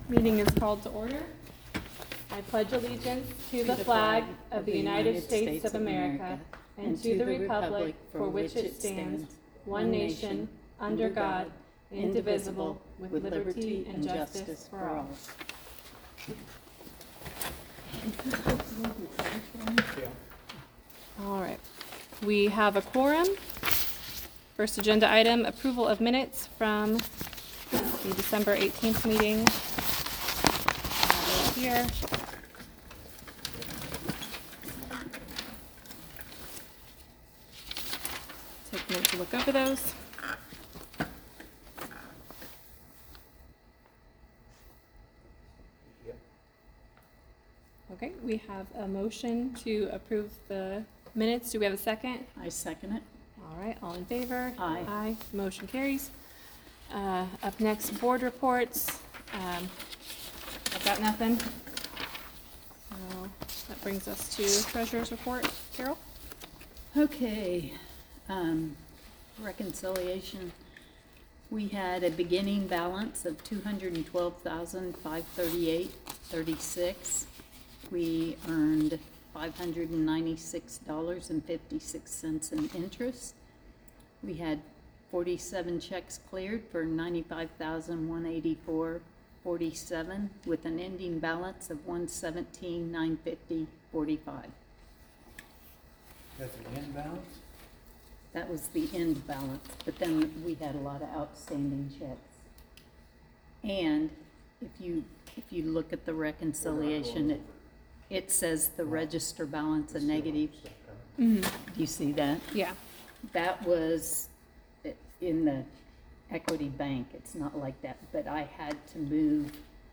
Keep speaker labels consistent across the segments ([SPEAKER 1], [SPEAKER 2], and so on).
[SPEAKER 1] Meeting is called to order. I pledge allegiance to the flag of the United States of America and to the republic for which it stands, one nation, under God, indivisible, with liberty and justice for all. All right. We have a quorum. First agenda item, approval of minutes from the December 18th meeting. Right here. Take a minute to look over those. Okay, we have a motion to approve the minutes. Do we have a second?
[SPEAKER 2] I second it.
[SPEAKER 1] All right, all in favor?
[SPEAKER 2] Aye.
[SPEAKER 1] Aye, motion carries. Up next, board reports. I've got nothing. So that brings us to treasurer's report. Carol?
[SPEAKER 2] Okay, reconciliation. We had a beginning balance of $212,538.36. We earned $596.56 in interest. We had 47 checks cleared for $95,184.47 with an ending balance of $117,950.45.
[SPEAKER 3] That's the end balance?
[SPEAKER 2] That was the end balance, but then we had a lot of outstanding checks. And if you look at the reconciliation, it says the register balance a negative.
[SPEAKER 1] Mm-hmm.
[SPEAKER 2] Do you see that?
[SPEAKER 1] Yeah.
[SPEAKER 2] That was in the equity bank. It's not like that, but I had to move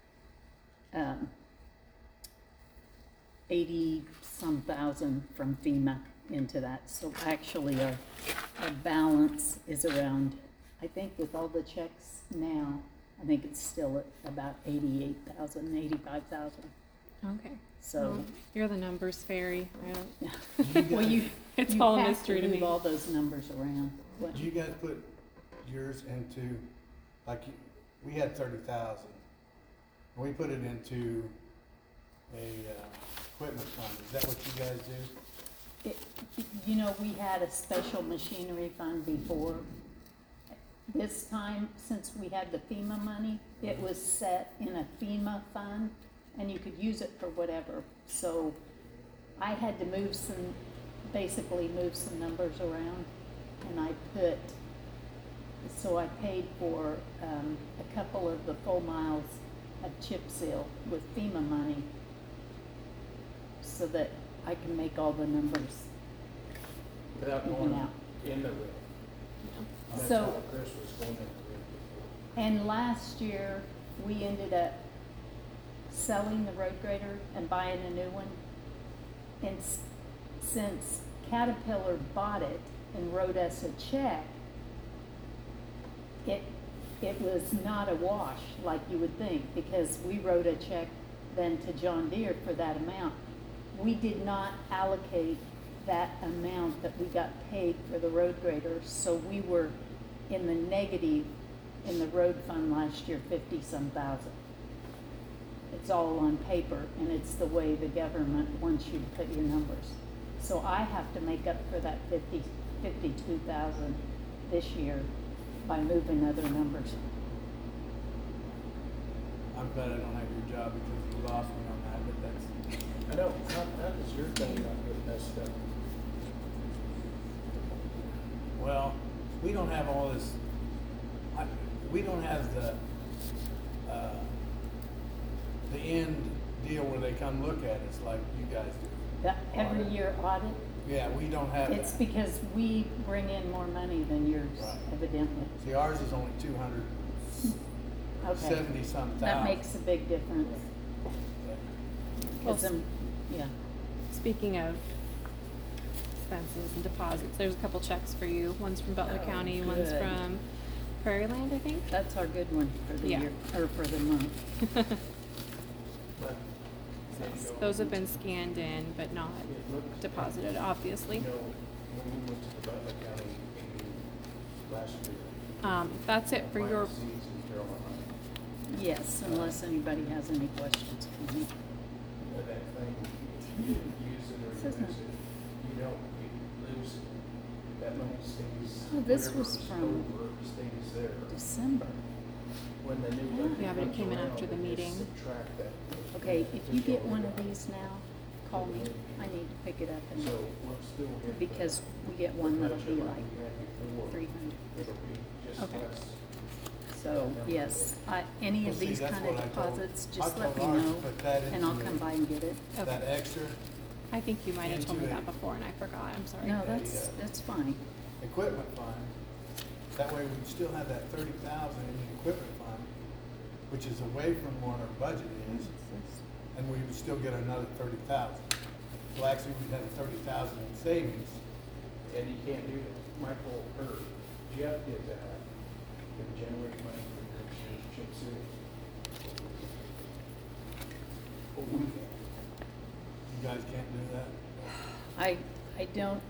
[SPEAKER 2] 80-some thousand from FEMA into that. So actually our balance is around, I think with all the checks now, I think it's still at about 88,000, 85,000.
[SPEAKER 1] Okay.
[SPEAKER 2] So
[SPEAKER 1] Well, you're the numbers fairy. I don't,
[SPEAKER 2] well,
[SPEAKER 1] it's
[SPEAKER 2] you
[SPEAKER 1] all a
[SPEAKER 2] have
[SPEAKER 1] mystery to
[SPEAKER 2] move
[SPEAKER 1] me.
[SPEAKER 2] all those numbers around. What?
[SPEAKER 3] Did you guys put yours into, like, we had 30,000. We put it into a equipment fund. Is that what you guys do?
[SPEAKER 2] You know, we had a special machinery fund before. This time, since we had the FEMA money, it was set in a FEMA fund, and you could use it for whatever. So I had to basically move some numbers around, and I paid for a couple of the full miles of chip seal with FEMA money so that I can make all the numbers
[SPEAKER 4] Without
[SPEAKER 2] even
[SPEAKER 4] going
[SPEAKER 2] out.
[SPEAKER 4] in the red. That's
[SPEAKER 2] So-
[SPEAKER 4] how Chris was going in the red before.
[SPEAKER 2] And last year, we ended up selling the road grader and buying a new one. And since Caterpillar bought it and wrote us a check, it was not a wash like you would think, because we wrote a check then to John Deere for that amount. We did not allocate that amount that we got paid for the road grader, so we were in the negative in the road fund last year, 50-some thousand. It's all on paper, and it's the way the government wants you to put your numbers. So I have to make up for that 52,000 this year by moving other numbers.
[SPEAKER 3] I'm glad I don't have your job because you lost me on that, but that's,
[SPEAKER 4] I know, how does your thing not get messed up?
[SPEAKER 3] well, we don't have all this, we don't have the end deal where they come look at us like you guys do.
[SPEAKER 2] The every year audit,
[SPEAKER 3] Yeah, we don't have
[SPEAKER 2] it's
[SPEAKER 3] that.
[SPEAKER 2] because we bring in more money than yours,
[SPEAKER 3] Right.
[SPEAKER 2] evidently.
[SPEAKER 3] See, ours is only 270-some thousand.
[SPEAKER 2] That makes a big difference.
[SPEAKER 1] Well,
[SPEAKER 2] 'Cause yeah.
[SPEAKER 1] Speaking of expenses and deposits, there's a couple checks for you. One's from Butler
[SPEAKER 2] Oh,
[SPEAKER 1] County, one's
[SPEAKER 2] good.
[SPEAKER 1] from Prairie Land, I think.
[SPEAKER 2] That's our good one for the
[SPEAKER 1] Yeah.
[SPEAKER 2] year, or for the month.
[SPEAKER 4] But
[SPEAKER 1] Those have been scanned in, but not deposited, obviously.
[SPEAKER 4] you know, when we went to the Butler County meeting last year.
[SPEAKER 1] That's it for your,
[SPEAKER 4] Mine seeds in Carolina.
[SPEAKER 2] Yes, unless anybody has any questions for me.
[SPEAKER 4] But that thing, you use it or
[SPEAKER 2] This
[SPEAKER 4] you
[SPEAKER 2] isn't-
[SPEAKER 4] lose it, you don't, you lose it. That money stays.
[SPEAKER 2] Oh, this
[SPEAKER 4] whatever
[SPEAKER 2] was
[SPEAKER 4] is
[SPEAKER 2] from
[SPEAKER 4] over stays there.
[SPEAKER 2] December.
[SPEAKER 4] When the new budget
[SPEAKER 1] Yeah, but it
[SPEAKER 4] comes
[SPEAKER 1] came in
[SPEAKER 4] around,
[SPEAKER 1] after the
[SPEAKER 4] they
[SPEAKER 1] meeting.
[SPEAKER 4] just subtract that.
[SPEAKER 2] Okay, if you get one of these now, call me. I need to pick it up
[SPEAKER 4] So
[SPEAKER 2] and,
[SPEAKER 4] we'll still get.
[SPEAKER 2] because we get
[SPEAKER 4] the
[SPEAKER 2] one that'll be
[SPEAKER 4] budget
[SPEAKER 2] like
[SPEAKER 4] we had before.
[SPEAKER 2] 300.
[SPEAKER 4] It'll be just
[SPEAKER 1] Okay.
[SPEAKER 4] less.
[SPEAKER 2] So, yes, any
[SPEAKER 3] Well,
[SPEAKER 2] of
[SPEAKER 3] see,
[SPEAKER 2] these
[SPEAKER 3] that's
[SPEAKER 2] kind of
[SPEAKER 3] what I told-
[SPEAKER 2] deposits,
[SPEAKER 3] I
[SPEAKER 2] just let
[SPEAKER 3] told
[SPEAKER 2] me
[SPEAKER 3] ours to
[SPEAKER 2] know,
[SPEAKER 3] put that
[SPEAKER 2] and I'll
[SPEAKER 3] into
[SPEAKER 2] come
[SPEAKER 3] it.
[SPEAKER 2] by and get it.
[SPEAKER 3] That
[SPEAKER 1] Okay.
[SPEAKER 3] extra
[SPEAKER 1] I think you might have told me
[SPEAKER 3] Into
[SPEAKER 1] that
[SPEAKER 3] it.
[SPEAKER 1] before and I forgot, I'm sorry.
[SPEAKER 2] No,
[SPEAKER 3] Okay,
[SPEAKER 2] that's fine.
[SPEAKER 3] equipment fund, that way we'd still have that 30,000 in the equipment fund, which is away from what our budget is, and we would still get another 30,000. So actually, we'd have 30,000 in savings.
[SPEAKER 4] And you can't do it. Michael, or Jeff did that, to generate money for next year's chip seal. Oh, we can.
[SPEAKER 3] You guys can't do that?
[SPEAKER 2] I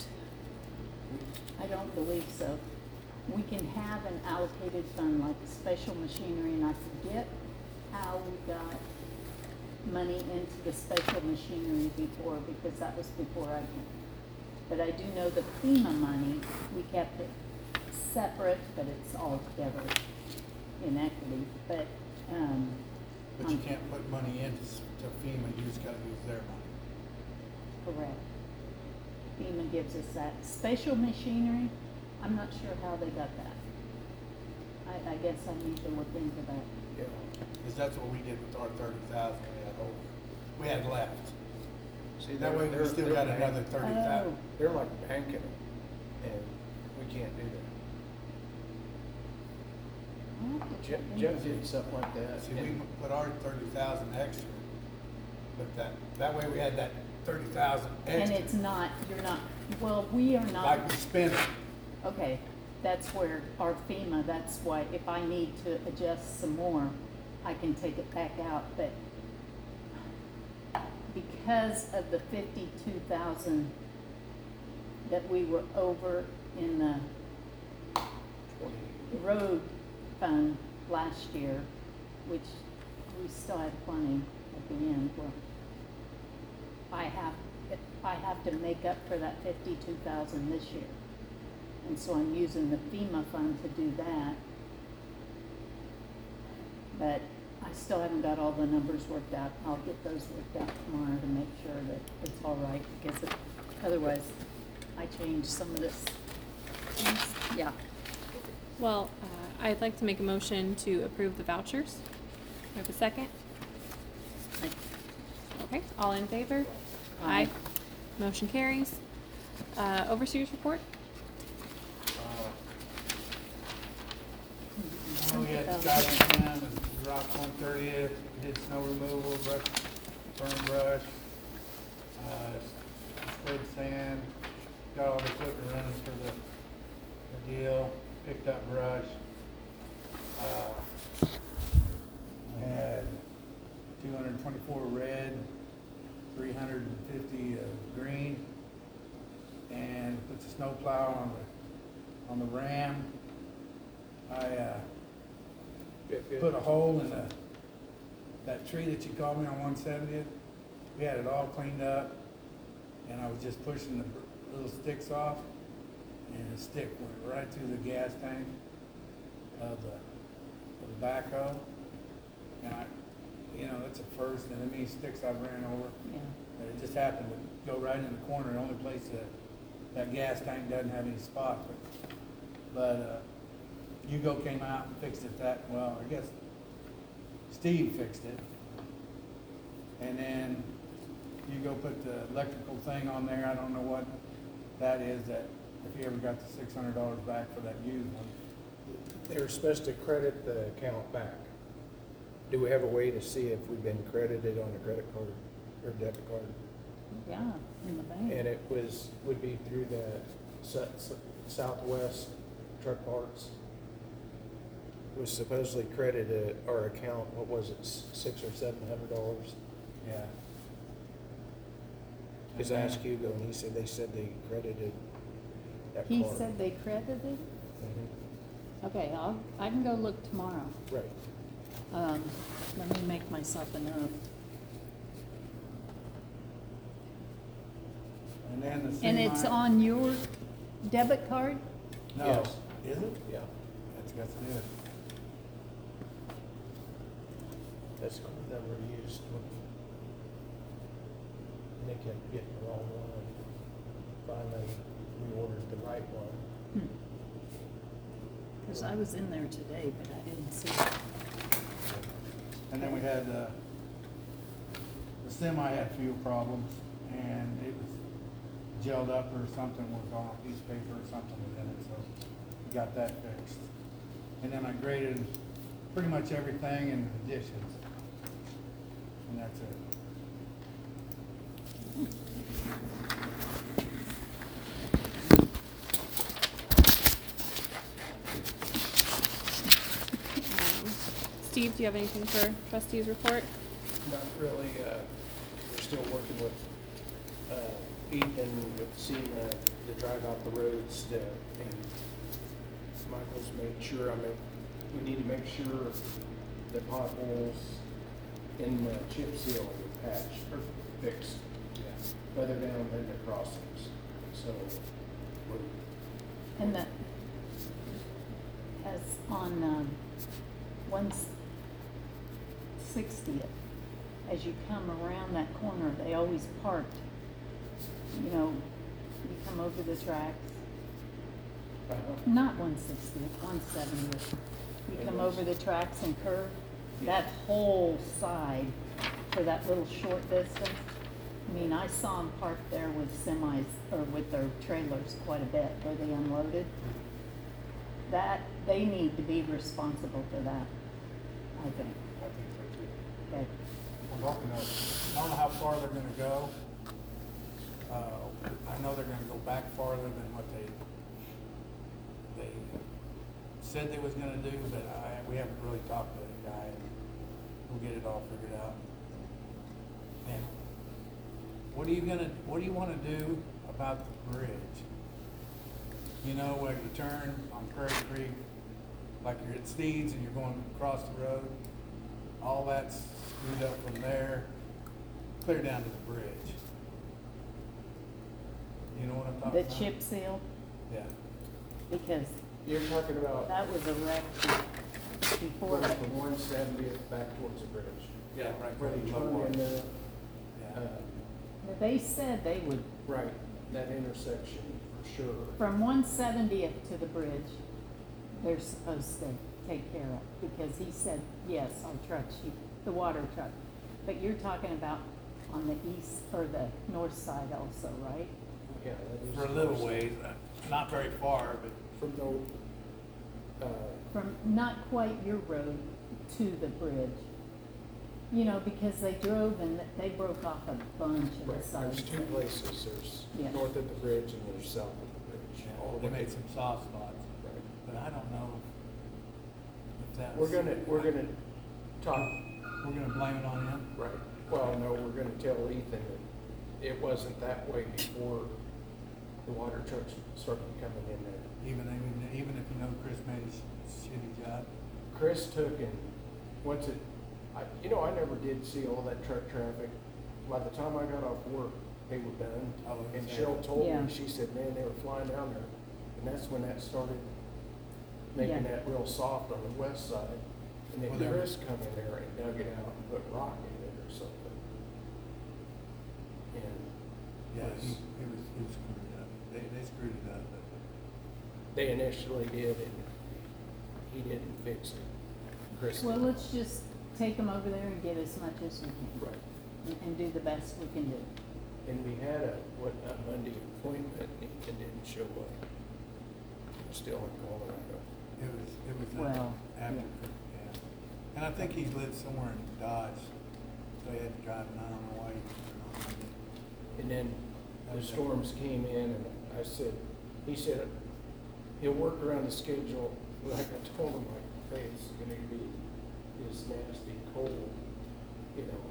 [SPEAKER 2] don't believe so. We can have an allocated fund like special machinery, and I forget how we got money into the special machinery before, because that was before I came. But I do know the FEMA money, we kept it separate, but it's all together in equity, but,
[SPEAKER 3] But you can't put money into FEMA, you just gotta use their money.
[SPEAKER 2] correct. FEMA gives us that. Special machinery, I'm not sure how they got that. I guess I need to look into that.
[SPEAKER 4] Yeah.
[SPEAKER 3] Because that's what we did with our 30,000 we had over, we had left.
[SPEAKER 4] See,
[SPEAKER 3] That way we
[SPEAKER 4] they're-
[SPEAKER 3] still
[SPEAKER 4] they're
[SPEAKER 3] got
[SPEAKER 4] bank-
[SPEAKER 3] another 30,000.
[SPEAKER 4] They're like banking it, and we can't do that.
[SPEAKER 2] I'll have to check into
[SPEAKER 4] Jeff
[SPEAKER 2] it.
[SPEAKER 4] did something like that.
[SPEAKER 3] See, we
[SPEAKER 4] and-
[SPEAKER 3] put our 30,000 extra, but that way we had that 30,000
[SPEAKER 2] And
[SPEAKER 3] extra.
[SPEAKER 2] it's not, you're not, well, we are not.
[SPEAKER 3] Like we spent it.
[SPEAKER 2] Okay, that's where our FEMA, that's why if I need to adjust some more, I can take it back out, but because of the 52,000 that we were over in the
[SPEAKER 4] 20.
[SPEAKER 2] road fund last year, which we still have plenty at the end, where I have to make up for that 52,000 this year. And so I'm using the FEMA fund to do that. But I still haven't got all the numbers worked out. I'll get those worked out tomorrow to make sure that it's all right, because otherwise I change some of this. Yeah.
[SPEAKER 1] Well, I'd like to make a motion to approve the vouchers. Do I have a second? Okay, all in favor?
[SPEAKER 2] Aye.
[SPEAKER 1] Motion carries. Overseers report?
[SPEAKER 3] We had Scott come in and rock 130th, did snow removal, burn brush, spread sand, got all the equipment running for the deal, picked up brush. I had 224 red, 350 green, and put the snow plow on the ram. I
[SPEAKER 4] Good.
[SPEAKER 3] put a hole in that tree that you called me on 170th. We had it all cleaned up, and I was just pushing the little sticks off, and the stick went right through the gas tank of the backhoe. And that's a first, and it means sticks I've ran over.
[SPEAKER 2] Yeah.
[SPEAKER 3] But it just happened to go right in the corner, the only place that gas tank doesn't have any spots. But Hugo came out and fixed it I guess Steve fixed it. And then Hugo put the electrical thing on there, I don't know what that is, that if he ever got the $600 back for that used one.
[SPEAKER 4] They were supposed to credit the account back. Do we have a way to see if we've been credited on a credit card or debit card?
[SPEAKER 2] Yeah, in the bank.
[SPEAKER 4] And it would be through the Southwest Truck Parts. Was supposedly credited our account, what was it, $600 or $700?
[SPEAKER 3] Yeah.
[SPEAKER 4] Because I asked Hugo and he said they credited that
[SPEAKER 2] He
[SPEAKER 4] card.
[SPEAKER 2] said they credited?
[SPEAKER 4] Mhm.
[SPEAKER 2] Okay, I can go look tomorrow.
[SPEAKER 4] Right.
[SPEAKER 2] Let me make myself a note.
[SPEAKER 3] And then the
[SPEAKER 2] And it's
[SPEAKER 3] semi-
[SPEAKER 2] on your debit card?
[SPEAKER 3] No,
[SPEAKER 4] Yes.
[SPEAKER 3] is it?
[SPEAKER 4] Yeah,
[SPEAKER 3] That's good.
[SPEAKER 4] that's the card that we used when they kept getting the wrong one. Finally, we ordered the right one.
[SPEAKER 2] Because I was in there today, but I didn't see it.
[SPEAKER 3] And then we had, the semi had fuel problems, and it was gelled up or something was on a piece of paper or something within it, so we got that fixed. And then I graded pretty much everything in additions. And that's it.
[SPEAKER 1] Steve, do you have anything for trustees report?
[SPEAKER 4] Not really, we're still working with, Ethan with seeing the drive out the roads, and Michael's made sure, we need to make sure the potholes in the chip seal are patched or fixed. Further down than the crossings, so we're.
[SPEAKER 2] And the, as on, 160th, as you come around that corner, they always parked. You know, you come over the tracks, not 160th, 170th. You come over the tracks and curve, that whole side for that little short distance. I mean, I saw them parked there with semis, or with their trailers quite a bit, where they unloaded. That, they need to be responsible for that, I think.
[SPEAKER 3] I think so too.
[SPEAKER 2] Okay.
[SPEAKER 3] I'm hoping that, I don't know how far they're gonna go. I know they're gonna go back farther than what they said they was gonna do, but we haven't really talked to the guy. We'll get it all figured out. And what do you wanna do about the bridge? You know, where you turn on Prairie Creek, like you're at Steeds and you're going across the road, all that's screwed up from there, clear down to the bridge. You know what I'm talking
[SPEAKER 2] The
[SPEAKER 3] about?
[SPEAKER 2] chip seal,
[SPEAKER 3] Yeah.
[SPEAKER 2] because
[SPEAKER 4] You're talking about
[SPEAKER 2] that was a wreck before.
[SPEAKER 4] going from 170th back towards the bridge.
[SPEAKER 3] Yeah, right.
[SPEAKER 4] Where they turn in there,
[SPEAKER 3] Yeah.
[SPEAKER 2] They said they would,
[SPEAKER 4] right, that intersection, for sure.
[SPEAKER 2] from 170th to the bridge, they're supposed to take care of, because he said, yes, our trucks, the water truck. But you're talking about on the east, or the north side also, right?
[SPEAKER 4] Yeah, that is.
[SPEAKER 3] For a little ways, not very far, but
[SPEAKER 4] From the,
[SPEAKER 2] From not quite your road to the bridge. You know, because they drove and they broke off a bunch of the
[SPEAKER 4] right,
[SPEAKER 2] sides.
[SPEAKER 4] there's two places, there's
[SPEAKER 2] Yeah.
[SPEAKER 4] north of the bridge and there's south of the bridge. All
[SPEAKER 3] they
[SPEAKER 4] the way-
[SPEAKER 3] made some soft spots.
[SPEAKER 4] Right.
[SPEAKER 3] But I don't know if that's.
[SPEAKER 4] We're gonna talk,
[SPEAKER 3] We're gonna blame it on him?
[SPEAKER 4] right, well, no, we're gonna tell Ethan that it wasn't that way before the water trucks started coming in there.
[SPEAKER 3] Even if you know Chris made a shitty job?
[SPEAKER 4] Chris took and, once it, I never did see all that truck traffic. By the time I got off work, they were done.
[SPEAKER 3] Oh,
[SPEAKER 4] And
[SPEAKER 3] okay.
[SPEAKER 4] Cheryl told
[SPEAKER 2] Yeah.
[SPEAKER 4] me, she said, man, they were flying down there. And that's when that started making
[SPEAKER 2] Yeah.
[SPEAKER 4] that real soft on the west side. And then
[SPEAKER 3] Well, there-
[SPEAKER 4] Chris come in there and dug it out and put rock in it or something. And
[SPEAKER 3] Yeah,
[SPEAKER 4] was-
[SPEAKER 3] he was screwed up. They screwed it up, but.
[SPEAKER 4] they initially did and he didn't fix it. Chris.
[SPEAKER 2] Well, let's just take them over there and get as much as we can.
[SPEAKER 4] Right.
[SPEAKER 2] And do the best we can do.
[SPEAKER 4] And we had a Monday appointment, and Ethan didn't show up. We're still in Colorado.
[SPEAKER 3] It was
[SPEAKER 2] Well,
[SPEAKER 3] after,
[SPEAKER 2] yeah.
[SPEAKER 3] yeah. And I think he lived somewhere in Dodge, so he had to drive, and I don't know why he.
[SPEAKER 4] And then the storms came in, and he said, he'll work around the schedule, like I told him, like, hey, it's gonna be this nasty cold, you know.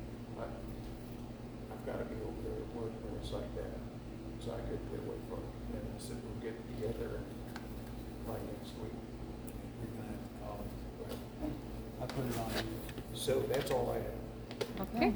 [SPEAKER 4] I've gotta be over there at work when it's like that, so I couldn't get away from it. And then I said, we'll get together probably next week.
[SPEAKER 3] We're gonna have to call him.
[SPEAKER 4] But
[SPEAKER 3] I put it on
[SPEAKER 4] That's all I have.
[SPEAKER 1] Okay.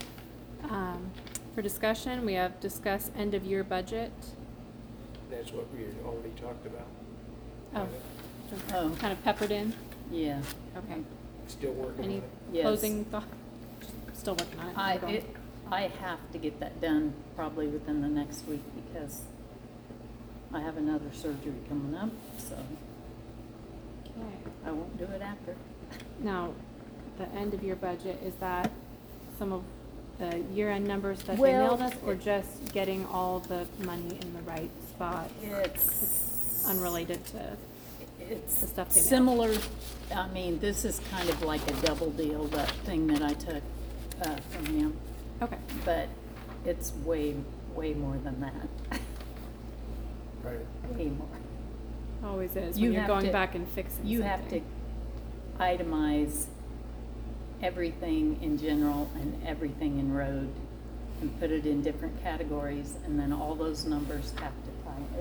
[SPEAKER 1] For discussion, we have discuss end-of-year budget.
[SPEAKER 4] That's what we had already talked about.
[SPEAKER 1] Oh,
[SPEAKER 2] Oh.
[SPEAKER 1] kind of peppered in.
[SPEAKER 2] Yeah.
[SPEAKER 1] Okay.
[SPEAKER 4] Still working on
[SPEAKER 1] Any
[SPEAKER 4] it.
[SPEAKER 2] Yes.
[SPEAKER 1] closing thought? Still working on it. Keep going.
[SPEAKER 2] I have to get that done probably within the next week because I have another surgery coming up, so
[SPEAKER 1] Okay.
[SPEAKER 2] I won't do it after.
[SPEAKER 1] Now, the end-of-year budget, is that some of the year-end numbers that they
[SPEAKER 2] Well,
[SPEAKER 1] mailed us, or just getting all the money in the right spot,
[SPEAKER 2] It's
[SPEAKER 1] unrelated to?
[SPEAKER 2] It's
[SPEAKER 1] the stuff they mailed.
[SPEAKER 2] similar, I mean, this is kind of like a double deal, that thing that I took from him,
[SPEAKER 1] Okay.
[SPEAKER 2] but it's way, way more than that.
[SPEAKER 4] Right.
[SPEAKER 2] Way more.
[SPEAKER 1] Always is,
[SPEAKER 2] You
[SPEAKER 1] when you're
[SPEAKER 2] have
[SPEAKER 1] going
[SPEAKER 2] to-
[SPEAKER 1] back and fixing something.
[SPEAKER 2] You have to itemize everything in general and everything in road and put it in different categories, and then all those numbers have to tie.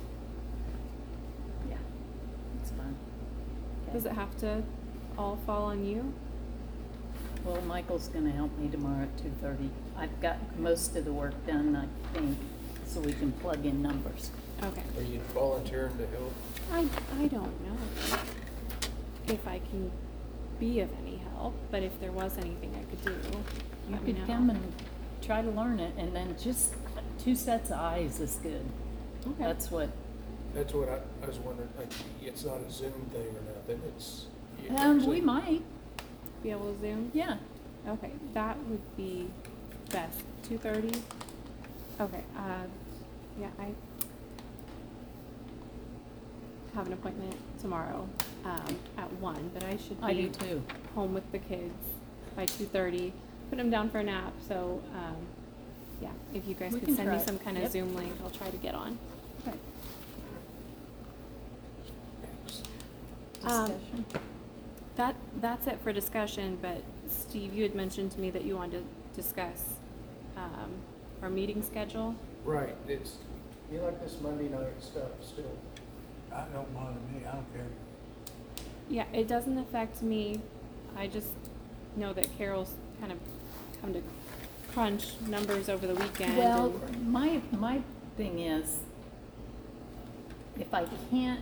[SPEAKER 2] Yeah, it's fun. Okay.
[SPEAKER 1] Does it have to all fall on you?
[SPEAKER 2] Well, Michael's gonna help me tomorrow at 2:30. I've got most of the work done, I think, so we can plug in numbers.
[SPEAKER 1] Okay.
[SPEAKER 4] Are you volunteering to help?
[SPEAKER 1] I don't know if I can be of any help, but if there was anything I could do,
[SPEAKER 2] You
[SPEAKER 1] let me
[SPEAKER 2] could
[SPEAKER 1] know.
[SPEAKER 2] come and try to learn it, and then just 2 sets of eyes is good.
[SPEAKER 1] Okay.
[SPEAKER 2] That's what,
[SPEAKER 4] That's what I was wondering, like, it's not a Zoom thing or nothing, it's. you
[SPEAKER 2] we
[SPEAKER 4] actually-
[SPEAKER 2] might,
[SPEAKER 1] Be able to Zoom?
[SPEAKER 2] yeah.
[SPEAKER 1] Okay, that would be best. 2:30? Okay, yeah, I have an appointment tomorrow, at 1, but I should
[SPEAKER 2] I
[SPEAKER 1] be
[SPEAKER 2] do too.
[SPEAKER 1] home with the kids by 2:30. Put them down for a nap, so, yeah, if you guys
[SPEAKER 2] We
[SPEAKER 1] could
[SPEAKER 2] can
[SPEAKER 1] send me
[SPEAKER 2] try.
[SPEAKER 1] some kind of
[SPEAKER 2] Yep.
[SPEAKER 1] Zoom link, I'll try to get on.
[SPEAKER 2] Okay.
[SPEAKER 1] Um,
[SPEAKER 2] Discussion.
[SPEAKER 1] That's it for discussion, but Steve, you had mentioned to me that you wanted to discuss, our meeting schedule.
[SPEAKER 4] Right, it's, you like this Monday night stuff still?
[SPEAKER 3] I don't bother me, I don't care.
[SPEAKER 1] Yeah, it doesn't affect me. I just know that Carol's kind of come to crunch numbers over the weekend.
[SPEAKER 2] Well,
[SPEAKER 1] and-
[SPEAKER 2] my thing is, if I can't,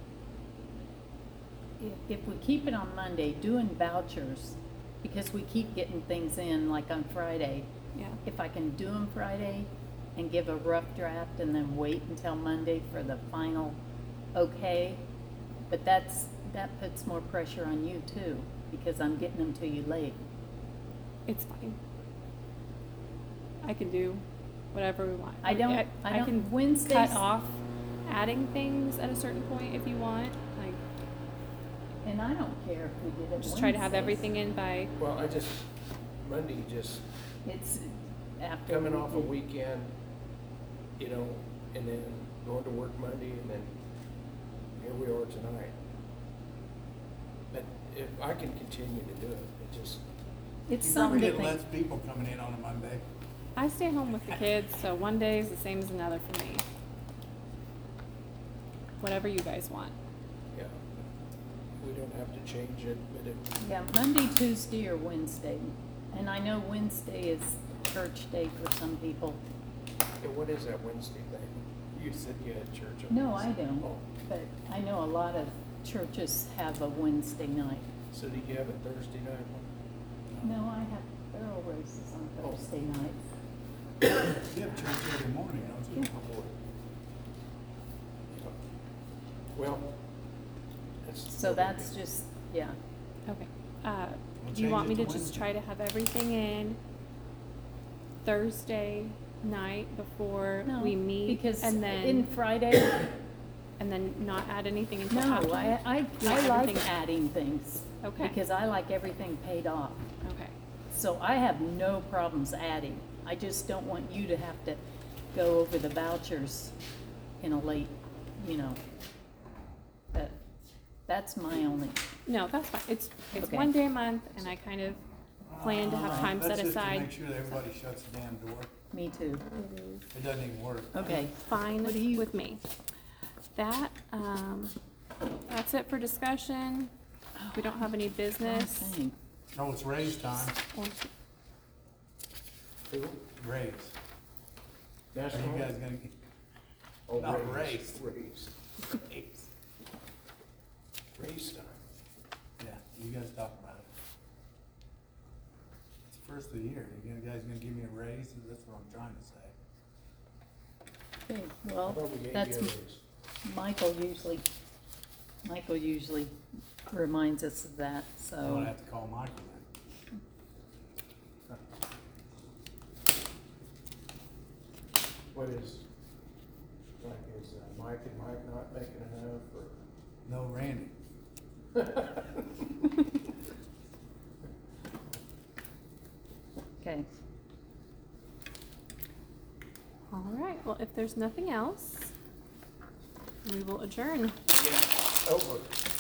[SPEAKER 2] if we keep it on Monday, doing vouchers, because we keep getting things in, like on Friday,
[SPEAKER 1] Yeah,
[SPEAKER 2] if I can do them Friday and give a rough draft and then wait until Monday for the final okay, but that puts more pressure on you too, because I'm getting them to you late.
[SPEAKER 1] it's fine. I can do whatever we want.
[SPEAKER 2] I don't,
[SPEAKER 1] can
[SPEAKER 2] Wednesdays.
[SPEAKER 1] cut off adding things at a certain point if you want. Like,
[SPEAKER 2] And I don't care if we did it
[SPEAKER 1] just try to have
[SPEAKER 2] Wednesdays.
[SPEAKER 1] everything in by,
[SPEAKER 4] Well, Monday just
[SPEAKER 2] It's after.
[SPEAKER 4] coming off a weekend, you know, and then going to work Monday, and then here we are tonight. But if I can continue to do it, it just,
[SPEAKER 2] It's
[SPEAKER 3] You
[SPEAKER 2] something
[SPEAKER 3] probably
[SPEAKER 2] to
[SPEAKER 3] get less
[SPEAKER 2] think.
[SPEAKER 3] people coming in on a Monday.
[SPEAKER 1] I stay home with the kids, so one day is the same as another for me. Whatever you guys want.
[SPEAKER 4] yeah, we don't have to change it, but if,
[SPEAKER 2] Yeah, Monday, Tuesday, or Wednesday. And I know Wednesday is church day for some people.
[SPEAKER 4] yeah, what is that Wednesday thing? You said you had church on
[SPEAKER 2] No, I
[SPEAKER 4] Wednesday.
[SPEAKER 2] don't.
[SPEAKER 4] Oh,
[SPEAKER 2] But I know a lot of churches have a Wednesday night.
[SPEAKER 4] so do you have a Thursday night one?
[SPEAKER 2] No, I have barrel races on
[SPEAKER 4] Oh.
[SPEAKER 2] Thursday nights.
[SPEAKER 3] You have church every morning, don't you?
[SPEAKER 4] Oh, boy. Well, that's.
[SPEAKER 2] So that's just, yeah.
[SPEAKER 1] Okay.
[SPEAKER 3] We'll
[SPEAKER 1] Do you want me
[SPEAKER 3] change
[SPEAKER 1] to
[SPEAKER 3] it to
[SPEAKER 1] just
[SPEAKER 3] Wednesday.
[SPEAKER 1] try to have everything in Thursday night before
[SPEAKER 2] No,
[SPEAKER 1] we meet?
[SPEAKER 2] because
[SPEAKER 1] And
[SPEAKER 2] in
[SPEAKER 1] then,
[SPEAKER 2] Friday,
[SPEAKER 1] and then not add anything until
[SPEAKER 2] no,
[SPEAKER 1] after?
[SPEAKER 2] I
[SPEAKER 1] You want
[SPEAKER 2] like
[SPEAKER 1] everything-
[SPEAKER 2] adding things.
[SPEAKER 1] Okay.
[SPEAKER 2] Because I like everything paid off.
[SPEAKER 1] Okay.
[SPEAKER 2] So I have no problems adding. I just don't want you to have to go over the vouchers in a late, you know. That's my only,
[SPEAKER 1] No, that's fine. It's
[SPEAKER 2] Okay.
[SPEAKER 1] one day a month, and I kind of plan to have time set
[SPEAKER 3] That's just to
[SPEAKER 1] aside.
[SPEAKER 3] make sure that everybody shuts the damn door.
[SPEAKER 2] me too.
[SPEAKER 3] It doesn't even work.
[SPEAKER 2] Okay.
[SPEAKER 1] Fine
[SPEAKER 2] What do you-
[SPEAKER 1] with me. That, that's it for discussion. We don't have any business.
[SPEAKER 2] Okay.
[SPEAKER 3] Oh, it's raise time.
[SPEAKER 4] Who?
[SPEAKER 3] Raise. Are
[SPEAKER 4] National.
[SPEAKER 3] you guys gonna,
[SPEAKER 4] Oh,
[SPEAKER 3] not
[SPEAKER 4] raise.
[SPEAKER 3] raise.
[SPEAKER 4] Raise. Raise time.
[SPEAKER 3] Yeah, you guys talk about it. It's the first of the year. You guys gonna give me a raise? That's what I'm trying to say.
[SPEAKER 2] Okay,
[SPEAKER 4] I
[SPEAKER 2] well,
[SPEAKER 4] thought we gave
[SPEAKER 2] that's,
[SPEAKER 4] you a raise.
[SPEAKER 2] Michael usually reminds us of that,
[SPEAKER 3] I'm gonna
[SPEAKER 2] so.
[SPEAKER 3] have to call Michael then.
[SPEAKER 4] What is, like, is Mike and Mike not making enough, or?
[SPEAKER 3] No Randy.
[SPEAKER 2] Okay,
[SPEAKER 1] All right, well, if there's nothing else, we will adjourn.
[SPEAKER 4] Yeah, over.